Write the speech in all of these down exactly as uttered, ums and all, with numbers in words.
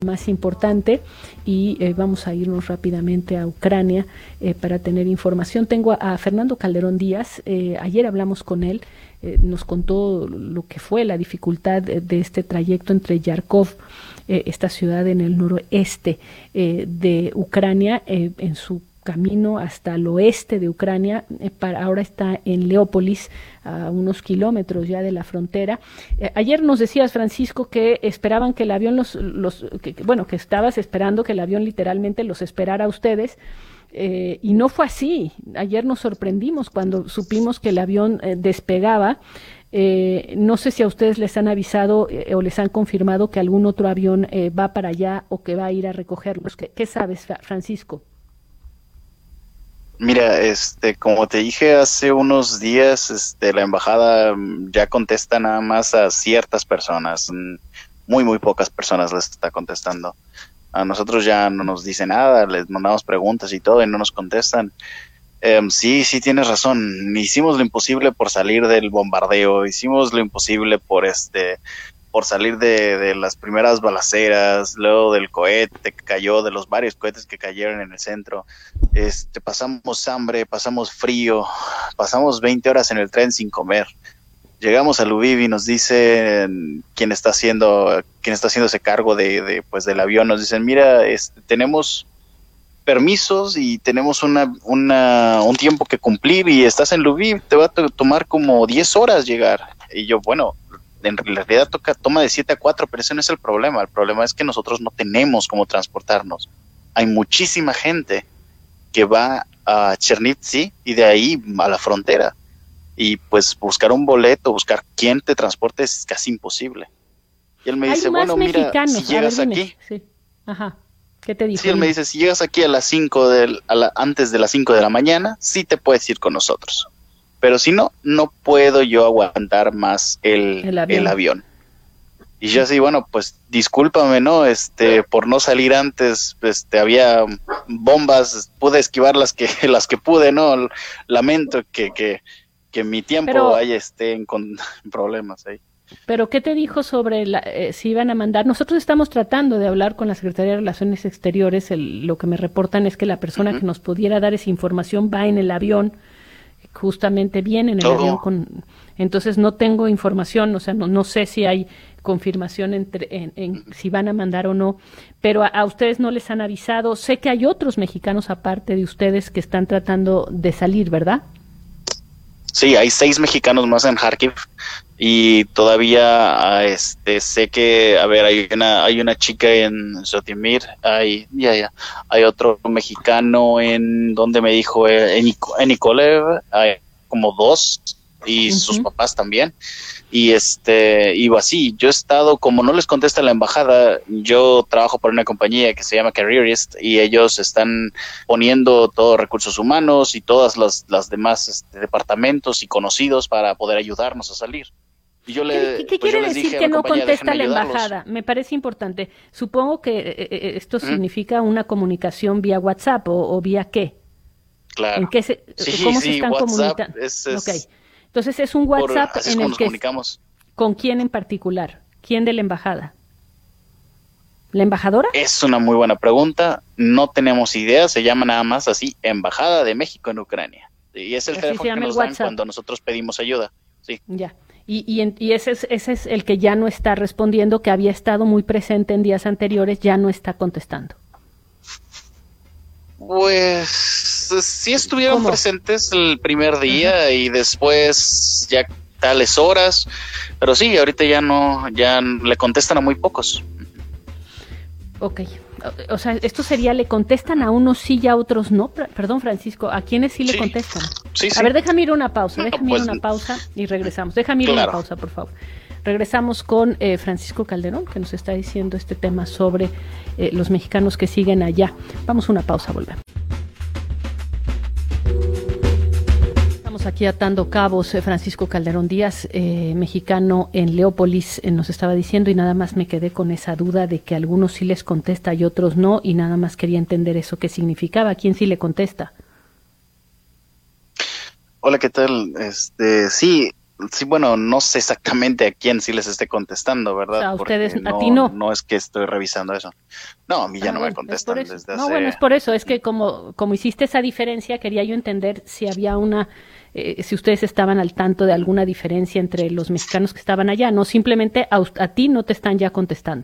más importante y eh, vamos a irnos rápidamente a Ucrania eh, para tener información. Tengo a, a Fernando Calderón Díaz, eh, ayer hablamos con él, eh, nos contó lo que fue la dificultad de, de este trayecto entre Yarkov, eh, esta ciudad en el noroeste eh, de Ucrania, eh, en su camino hasta el oeste de Ucrania, eh, para, ahora está en Leópolis, a unos kilómetros ya de la frontera. Eh, ayer nos decías, Francisco, que esperaban que el avión los, los que, bueno, que estabas esperando que el avión literalmente los esperara a ustedes, eh, y no fue así. Ayer nos sorprendimos cuando supimos que el avión eh, despegaba. Eh, no sé si a ustedes les han avisado eh, o les han confirmado que algún otro avión eh, va para allá o que va a ir a recogerlos. ¿Qué, qué sabes, Francisco? Mira, este, como te dije hace unos días, este, la embajada ya contesta nada más a ciertas personas, muy, muy pocas personas les está contestando. A nosotros ya no nos dice nada, les mandamos preguntas y todo y no nos contestan. Um, sí, sí tienes razón, hicimos lo imposible por salir del bombardeo, hicimos lo imposible por este... por salir de, de las primeras balaceras, luego del cohete que cayó, de los varios cohetes que cayeron en el centro. Este, pasamos hambre, pasamos frío, pasamos veinte horas en el tren sin comer. Llegamos a Lviv y nos dicen quién está haciendo, quién está haciéndose cargo de, de, pues, del avión. Nos dicen, mira, este, tenemos permisos y tenemos una, una, un tiempo que cumplir y estás en Lviv, te va a t- tomar como diez horas llegar. Y yo, bueno, en realidad toca toma de siete a cuatro, pero ese no es el problema. El problema es que nosotros no tenemos cómo transportarnos. Hay muchísima gente que va a Chernivtsi y de ahí a la frontera. Y pues buscar un boleto, buscar quién te transporte es casi imposible. Y él me Hay dice, más bueno, mira, mexicanos. si llegas A ver, dime. aquí... Sí. Ajá. ¿Qué te dijo? Sí, él me dice, si llegas aquí a las cinco del, a la, antes de las cinco de la mañana, sí te puedes ir con nosotros. Pero si no, no puedo yo aguantar más el, el, avión. el avión. Y yo así, bueno, pues discúlpame, ¿no? Este, por no salir antes, este, había bombas, pude esquivar las que, las que pude, ¿no? Lamento que, que, que mi tiempo Pero, haya esté en, con problemas ahí. Pero, ¿qué te dijo sobre la, eh, si iban a mandar? Nosotros estamos tratando de hablar con la Secretaría de Relaciones Exteriores. El, lo que me reportan es que la persona uh-huh. que nos pudiera dar esa información va en el avión, justamente viene en el oh. avión con... Entonces no tengo información, o sea, no, no sé si hay confirmación entre, en, en uh-huh. si van a mandar o no, pero a, a ustedes no les han avisado. Sé que hay otros mexicanos aparte de ustedes que están tratando de salir, ¿verdad? Sí, hay seis mexicanos más en Kharkiv y todavía este sé que, a ver, hay una hay una chica en Zotimir, hay ya ya hay otro mexicano en donde me dijo en, en Nikolev, hay como dos y uh-huh. sus papás también. Y este, y así, yo he estado, como no les contesta la embajada, yo trabajo por una compañía que se llama Careerist y ellos están poniendo todos recursos humanos y todas las, las demás este, departamentos y conocidos para poder ayudarnos a salir. Y yo le, ¿Qué, qué pues quiere yo decir que no contesta la embajada? Me parece importante. Supongo que eh, esto ¿Mm? significa una comunicación vía WhatsApp o, o vía qué. Claro. ¿En qué se, sí, ¿Cómo sí, se están comunicando? Es, es, okay. Entonces es un WhatsApp por, en el nos que comunicamos. ¿Con quién en particular? ¿Quién de la embajada? ¿La embajadora? Es una muy buena pregunta. No tenemos idea. Se llama nada más así Embajada de México en Ucrania. Y es el así teléfono que nos dan cuando nosotros pedimos ayuda. Sí. Ya. Y, y, y ese, es, ese es el que ya no está respondiendo, que había estado muy presente en días anteriores, ya no está contestando. Pues sí estuvieron ¿Cómo? presentes el primer día uh-huh. y después ya tales horas, pero sí, ahorita ya no, ya le contestan a muy pocos. Ok, o sea, esto sería, le contestan a unos sí y a otros no. Perdón, Francisco, ¿a quiénes sí le sí. contestan? Sí, sí. A ver, déjame ir a una pausa, déjame no, pues, ir a una pausa y regresamos. Déjame ir a claro. una pausa, por favor. Regresamos con eh, Francisco Calderón, que nos está diciendo este tema sobre eh, los mexicanos que siguen allá. Vamos a una pausa, volvemos. Estamos aquí atando cabos. eh, Francisco Calderón Díaz, eh, mexicano en Leópolis, eh, nos estaba diciendo, y nada más me quedé con esa duda de que a algunos sí les contesta y otros no, y nada más quería entender eso qué significaba. ¿A quién sí le contesta? Hola, ¿qué tal? Este, sí, sí, bueno, no sé exactamente a quién sí les esté contestando, ¿verdad? O sea, a ustedes, Porque a no, ti no. no es que estoy revisando eso. No, a mí ya Ah, no me bueno, es por contestan eso. desde No, bueno, hace... es por eso. Es Ujú. que como, como hiciste esa diferencia, quería yo entender si había una, eh, si ustedes estaban al tanto de alguna diferencia entre los mexicanos que estaban allá. No, simplemente a, us- a ti no te están ya contestando.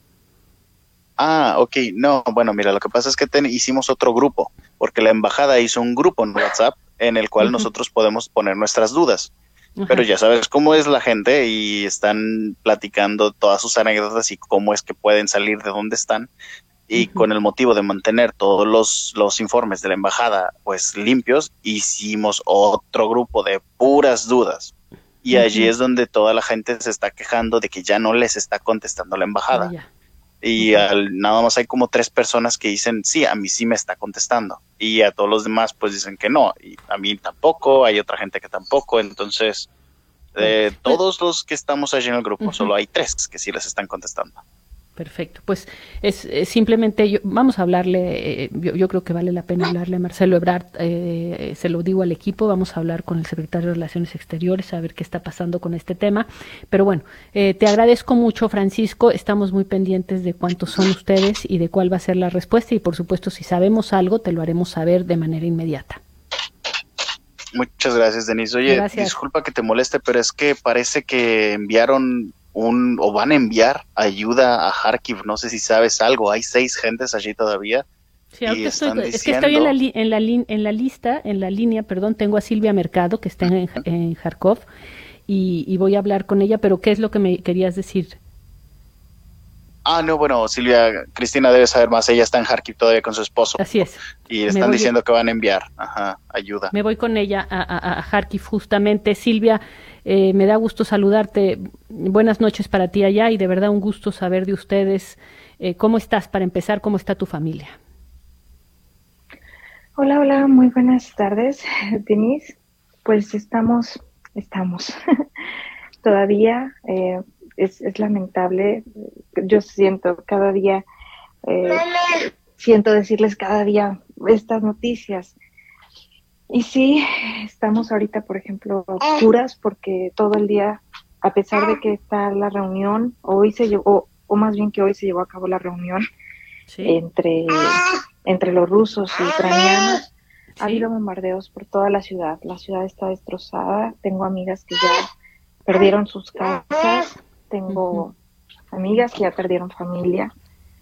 Ah, ok, no, bueno, mira, lo que pasa es que ten- hicimos otro grupo, porque la embajada hizo un grupo en WhatsApp en el cual Ujú, nosotros podemos poner nuestras dudas. Pero ajá, ya sabes cómo es la gente y están platicando todas sus anécdotas y cómo es que pueden salir de donde están. Y ujú, con el motivo de mantener todos los, los informes de la embajada pues limpios, hicimos otro grupo de puras dudas. Y allí ujú. es donde toda la gente se está quejando de que ya no les está contestando la Ah, embajada. ya. Y Ujú. al, nada más hay como tres personas que dicen, sí, a mí sí me está contestando. Y a todos los demás pues dicen que no. Y a mí tampoco, hay otra gente que tampoco. Entonces, Bueno, de pues, todos los que estamos allí en el grupo, ujú. solo hay tres que sí les están contestando. Perfecto, pues es, es simplemente, yo- vamos a hablarle, eh, yo, yo creo que vale la pena hablarle a Marcelo Ebrard, eh, se lo digo al equipo, vamos a hablar con el secretario de Relaciones Exteriores, a ver qué está pasando con este tema, pero bueno, eh, te agradezco mucho, Francisco, estamos muy pendientes de cuántos son ustedes y de cuál va a ser la respuesta y por supuesto si sabemos algo te lo haremos saber de manera inmediata. Muchas gracias, Denise. Oye, Gracias. disculpa que te moleste, pero es que parece que enviaron un, o van a enviar ayuda a Kharkiv. No sé si sabes algo. Hay seis gentes allí todavía Sí, y ahorita estoy, están es que estoy en la, diciendo, li- en la, lin- en la lista, en la línea, perdón, tengo a Silvia Mercado, que está en, en Kharkov, y, y voy a hablar con ella, pero ¿qué es lo que me querías decir? ah, no, bueno, Silvia, Cristina debe saber más. Ella está en Kharkiv todavía con su esposo Así es, y me están voy, diciendo que van a enviar, ajá, ayuda. me voy con ella a, a, a Kharkiv justamente. Silvia, eh, me da gusto saludarte. Buenas noches para ti allá y de verdad un gusto saber de ustedes. Eh, ¿Cómo estás para empezar? ¿Cómo está tu familia? Hola, hola, muy buenas tardes, Denise. Pues estamos, estamos. Todavía eh, es, es lamentable. Yo siento cada día, eh, siento decirles cada día estas noticias. Y sí, estamos ahorita, por ejemplo, a oscuras porque todo el día, a pesar de que está la reunión, hoy se llevó, o más bien que hoy se llevó a cabo la reunión ¿Sí? entre, entre los rusos y ucranianos. Ha habido ¿Sí? bombardeos por toda la ciudad. La ciudad está destrozada. Tengo amigas que ya perdieron sus casas. Ujú. Tengo amigas que ya perdieron familia.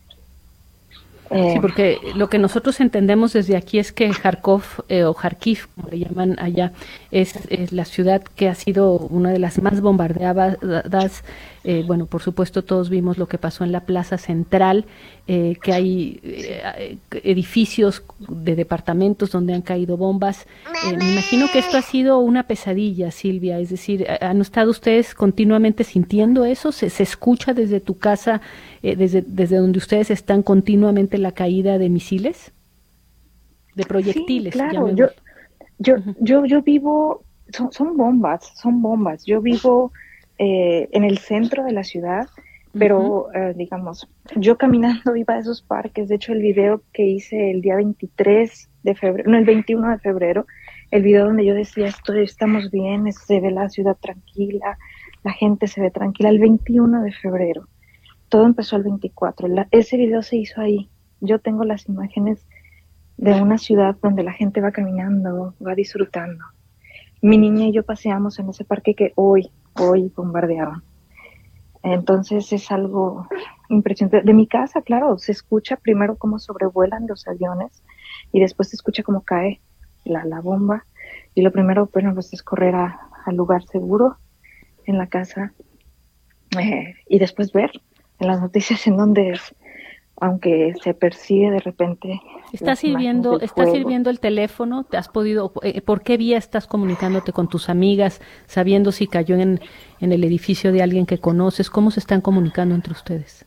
Sí, Eh, porque lo que nosotros entendemos desde aquí es que Kharkov eh, o Kharkiv, como le llaman allá, es, es la ciudad que ha sido una de las más bombardeadas. Eh, bueno, por supuesto todos vimos lo que pasó en la Plaza Central, eh, que hay eh, edificios de departamentos donde han caído bombas. Eh, me imagino que esto ha sido una pesadilla, Silvia, es decir, ¿han estado ustedes continuamente sintiendo eso? ¿Se, se escucha desde tu casa, eh, desde, desde donde ustedes están continuamente la caída de misiles? De sí, proyectiles, claro. Yo, llamémosle. yo, Ujú, yo, yo vivo, son, son bombas, son bombas. Yo vivo eh, en el centro de la ciudad, ujú, pero eh, digamos, yo caminando iba a esos parques. De hecho, el video que hice el día veintitrés de febrero, no, el veintiuno de febrero, el video donde yo decía, estoy, estamos bien, se ve la ciudad tranquila, la gente se ve tranquila, el veintiuno de febrero. Todo empezó el veinticuatro. La, ese video se hizo ahí. Yo tengo las imágenes de una ciudad donde la gente va caminando, va disfrutando. Mi niña y yo paseamos en ese parque que hoy, hoy bombardearon. Entonces es algo impresionante. De mi casa, claro, se escucha primero cómo sobrevuelan los aviones y después se escucha cómo cae la, la bomba. Y lo primero, bueno, pues es correr a, al lugar seguro en la casa eh, y después ver en las noticias en donde es, aunque se percibe de repente ¿Está las imágenes sirviendo, del está fuego. sirviendo el teléfono? ¿Te has podido, eh, por qué vía estás comunicándote con tus amigas, sabiendo si cayó en, en el edificio de alguien que conoces? ¿Cómo se están comunicando entre ustedes?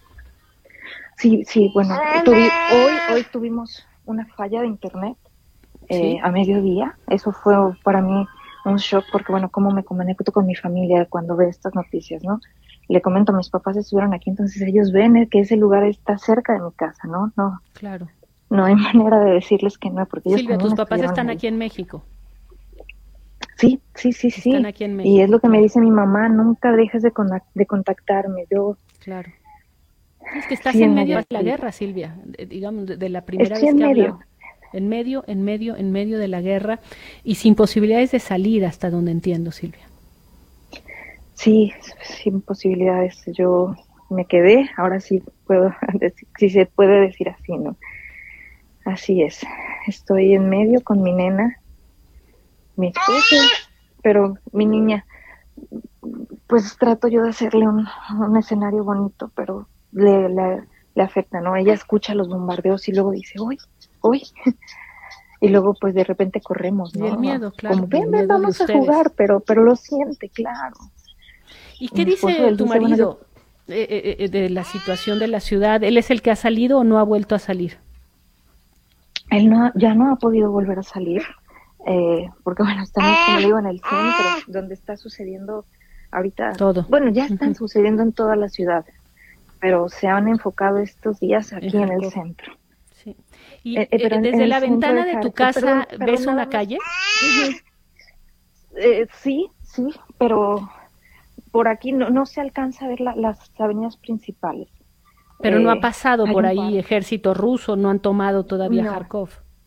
Sí, sí, bueno, tuvi, hoy, hoy tuvimos una falla de internet eh, ¿Sí? a mediodía. Eso fue para mí un shock porque, bueno, cómo me comunico con mi familia cuando ve estas noticias, ¿no? Le comento, mis papás estuvieron aquí, entonces ellos ven que ese lugar está cerca de mi casa, ¿no? No, Claro. no hay manera de decirles que no, porque ellos Silvia, también tus papás estuvieron están ahí. aquí en México. Sí, Sí, sí, sí. Están aquí en México. Y es lo que me dice mi mamá, nunca dejes de, con- de contactarme. Yo Claro. Es que estás sí, en en medio medio de la sí. guerra, Silvia, de- digamos, de, de la primera Estoy vez en que medio. hablamos. En medio, en medio, en medio de la guerra y sin posibilidades de salir, hasta donde entiendo, Silvia. Sí, sin posibilidades. Yo me quedé, ahora sí puedo decir, si se puede decir así, ¿no? Así es. Estoy en medio con mi nena, mi esposo, pero mi niña, pues trato yo de hacerle un, un escenario bonito, pero le, le, le afecta, ¿no? Ella escucha los bombardeos y luego dice, uy, uy. Y luego pues de repente corremos, Y el ¿no? miedo, claro, Como, el ven, ven, miedo de vamos a ustedes. jugar, pero, pero lo siente, claro. ¿Y Y qué mi esposo, dice él tu dice, bueno, yo, marido eh, eh, eh, de la situación de la ciudad? ¿Él es el que ha salido o no ha vuelto a salir? él no, ya no ha podido volver a salir, eh, porque bueno, estamos, como digo, en el centro, donde está sucediendo ahorita, Todo. bueno, ya están Ujú. sucediendo en toda la ciudad, pero se han enfocado estos días En aquí en el Kharkov. centro. Sí. Y Eh, eh, pero eh, en, en desde el la centro ventana de de tu Kharkov, perdón, casa, perdón, ¿ves nada una más. calle? Ujú. Eh, sí, sí, pero por aquí no, no se alcanza a ver la- las avenidas principales. Pero no ha Eh, pasado hay por un ahí parque. ejército ruso, no han tomado todavía No, Kharkov.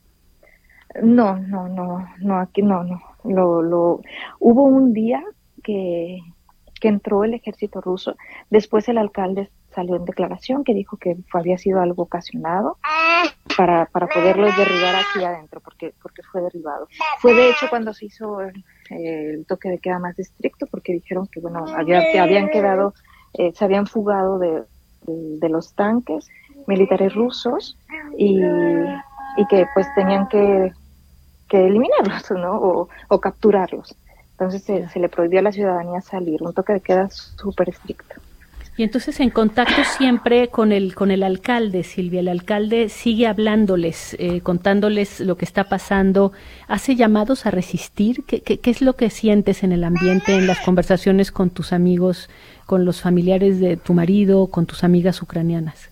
no, no, no, no, aquí no, no. Lo, lo, hubo un día que, que entró el ejército ruso, después el alcalde salió en declaración que dijo que fue- había sido algo ocasionado para, para poderlos derribar aquí adentro, porque, porque fue derribado. Fue de hecho cuando se hizo el, el toque de queda más estricto, porque dijeron que, bueno, había, que habían quedado, eh, se habían fugado de, de, de los tanques militares rusos y, y que pues tenían que, que eliminarlos, ¿no? O, o capturarlos. Entonces se, Ya. se le prohibió a la ciudadanía salir, un toque de queda súper estricto. Y entonces en contacto siempre con el con el alcalde, Silvia. El alcalde sigue hablándoles, eh, contándoles lo que está pasando. ¿Hace llamados a resistir? ¿Qué, qué, qué es lo que sientes en el ambiente, en las conversaciones con tus amigos, con los familiares de tu marido, con tus amigas ucranianas?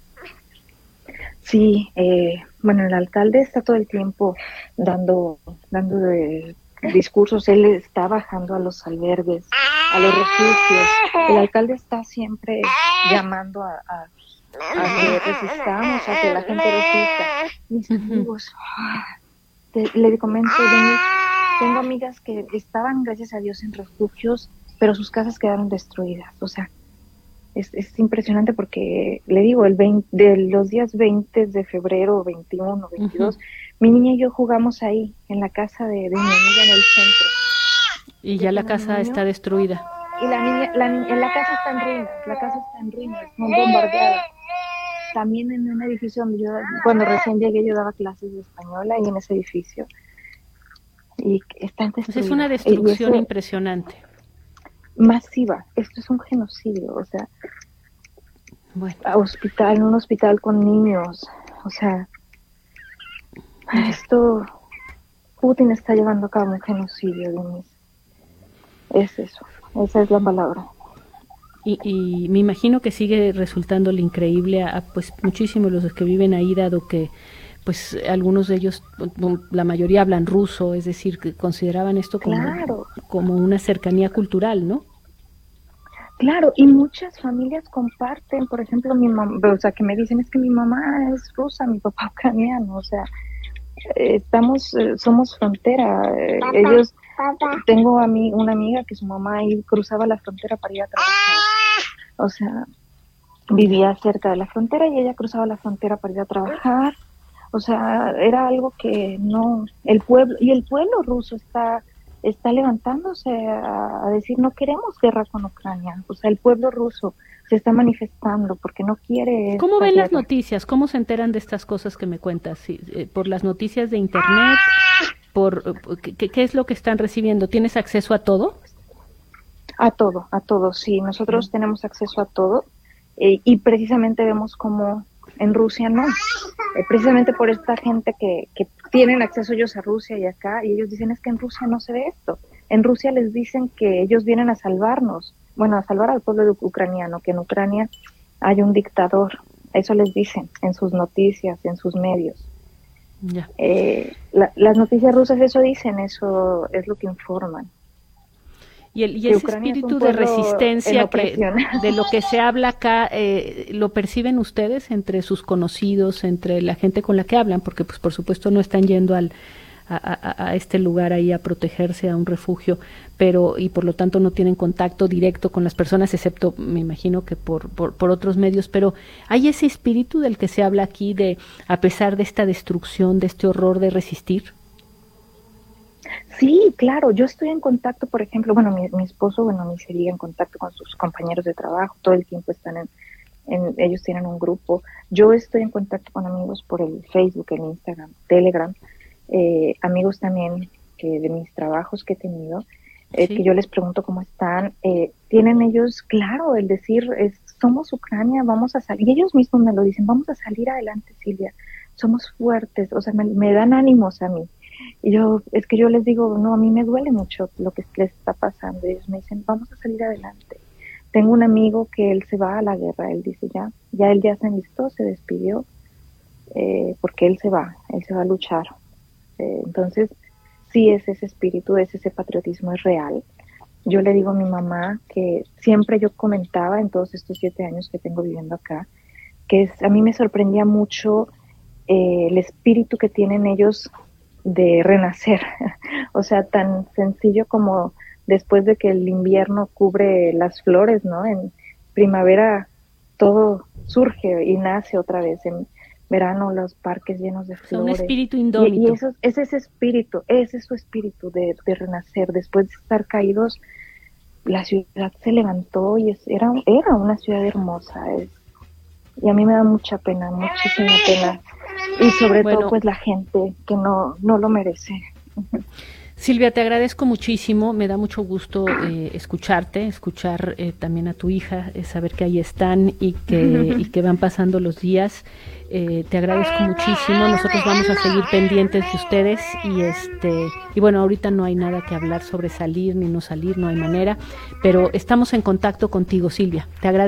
Sí, eh, bueno, el alcalde está todo el tiempo dando, dando de discursos, él está bajando a los albergues, a los refugios. El alcalde está siempre llamando a, a, a que resistamos, a que la gente resista. Mis amigos, te, le comento, Denise, tengo amigas que estaban, gracias a Dios, en refugios, pero sus casas quedaron destruidas. O sea, es, es impresionante porque, le digo, el veinte, de los días veinte de febrero, veintiuno, veintidós, uh-huh. mi niña y yo jugamos ahí, en la casa de, de mi amiga en el centro. Y ya la casa está destruida. Y la niña, la niña, la casa está en ruinas, la casa está en ruinas, no bombardeada. También en un edificio donde yo, cuando recién llegué, yo daba clases de español ahí en ese edificio. Y está destruida. Pues es una destrucción eso, impresionante. Masiva. Esto es un genocidio, o sea, bueno. hospital, un hospital con niños, o sea, esto, Putin está llevando a cabo un genocidio, Denise. Es eso, esa es la palabra. Y, y me imagino que sigue resultándole increíble a, a pues muchísimos los que viven ahí, dado que pues algunos de ellos, la mayoría hablan ruso, es decir, que consideraban esto como, claro. como una cercanía cultural, ¿no? Claro, y muchas familias comparten, por ejemplo, mi mamá, o sea, que me dicen, es que mi mamá es rusa, mi papá ucraniano, o sea, estamos, eh, somos frontera, eh, papá, ellos, papá. Tengo a mí una amiga que su mamá ahí cruzaba la frontera para ir a trabajar, o sea, vivía cerca de la frontera y ella cruzaba la frontera para ir a trabajar, o sea, era algo que no, el pueblo, y el pueblo ruso está... está levantándose a, a decir no queremos guerra con Ucrania, o sea el pueblo ruso se está manifestando porque no quiere. ¿Cómo ven guerra. las noticias? ¿Cómo se enteran de estas cosas que me cuentas? ¿Sí, eh, por las noticias de internet? ¿Por qué, qué es lo que están recibiendo? ¿Tienes acceso a todo? A todo, a todo, sí. Nosotros mm. tenemos acceso a todo eh, y precisamente vemos cómo en Rusia no. Eh, precisamente por esta gente que, que tienen acceso ellos a Rusia y acá, y ellos dicen es que en Rusia no se ve esto. En Rusia les dicen que ellos vienen a salvarnos, bueno, a salvar al pueblo ucraniano, que en Ucrania hay un dictador. Eso les dicen en sus noticias, en sus medios. Ya. Eh, la, las noticias rusas eso dicen, eso es lo que informan. Y, el, y ese espíritu de resistencia que, de lo que se habla acá, eh, ¿lo perciben ustedes entre sus conocidos, entre la gente con la que hablan? Porque pues por supuesto no están yendo al, a, a, a este lugar ahí a protegerse, a un refugio, pero y por lo tanto no tienen contacto directo con las personas, excepto me imagino que por, por, por otros medios, pero ¿hay ese espíritu del que se habla aquí de, a pesar de esta destrucción, de este horror, de resistir? Sí, claro, yo estoy en contacto, por ejemplo, bueno, mi, mi esposo, bueno, me seguía en contacto con sus compañeros de trabajo, todo el tiempo están en, en, ellos tienen un grupo, yo estoy en contacto con amigos por el Facebook, el Instagram, Telegram, eh, amigos también que de mis trabajos que he tenido, eh, sí. que yo les pregunto cómo están, eh, tienen ellos, claro, el decir, es, somos Ucrania, vamos a salir, y ellos mismos me lo dicen, vamos a salir adelante, Silvia, somos fuertes, o sea, me, me dan ánimos a mí. Y yo, es que yo les digo, no, a mí me duele mucho lo que les está pasando. Y ellos me dicen, vamos a salir adelante. Tengo un amigo que él se va a la guerra, él dice ya, ya él ya se enlistó, se despidió, eh, porque él se va, él se va a luchar. Eh, entonces, sí es ese espíritu, es ese patriotismo, es real. Yo le digo a mi mamá que siempre yo comentaba en todos estos siete años que tengo viviendo acá, que es, a mí me sorprendía mucho eh, el espíritu que tienen ellos de renacer, o sea, tan sencillo como después de que el invierno cubre las flores, ¿no? En primavera todo surge y nace otra vez, en verano los parques llenos de flores. O sea, un espíritu indómito. Y, y eso, es ese espíritu, ese es su espíritu de, de renacer. Después de estar caídos, la ciudad se levantó y es, era, era una ciudad hermosa. Es, y a mí me da mucha pena, muchísima pena. Y sobre bueno, todo pues la gente que no, no lo merece. Silvia, te agradezco muchísimo, me da mucho gusto eh, escucharte, escuchar eh, también a tu hija, eh, saber que ahí están y que, y que van pasando los días. Eh, te agradezco muchísimo, nosotros vamos a seguir pendientes de ustedes y este y bueno, ahorita no hay nada que hablar sobre salir ni no salir, no hay manera, pero estamos en contacto contigo, Silvia. Te agradezco.